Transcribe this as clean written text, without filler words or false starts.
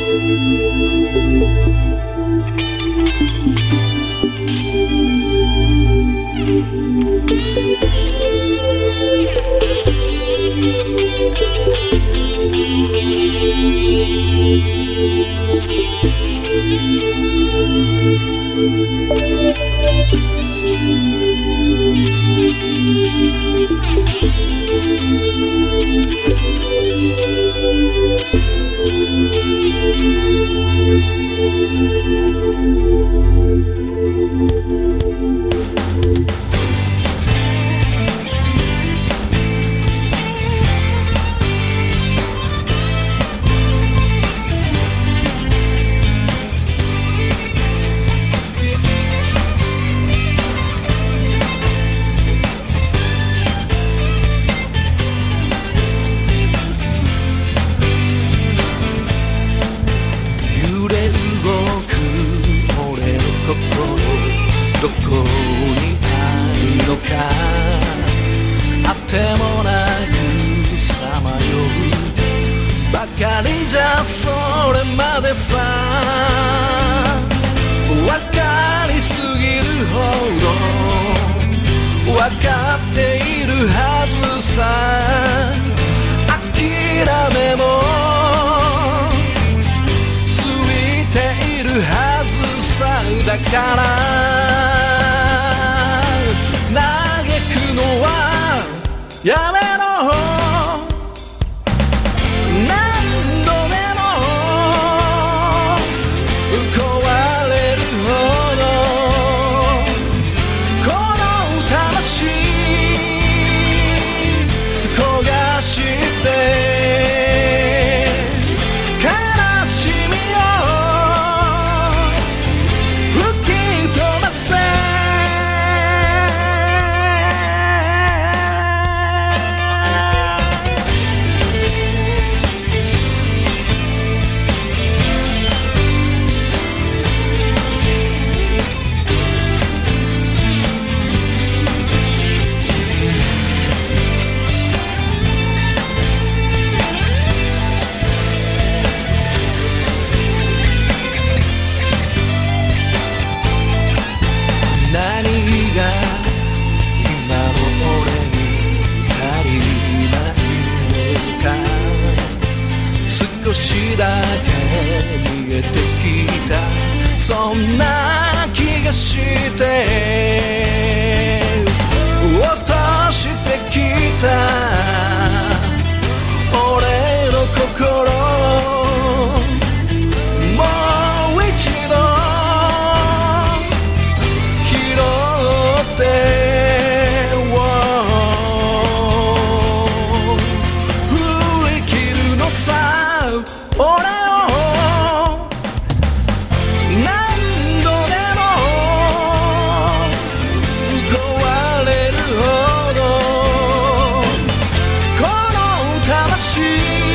どこにあるのかあってもなくさまようばかりじゃそれまでさわかりすぎるほどわかっているはずさ諦めもついているはずさだから嘆くのはやめろ何度でも壊れるほどこの魂焦がして少しだけ見えてきたそんな気がして落としてきた俺の心もう一度拾って俺を何度でも壊れるほどこの魂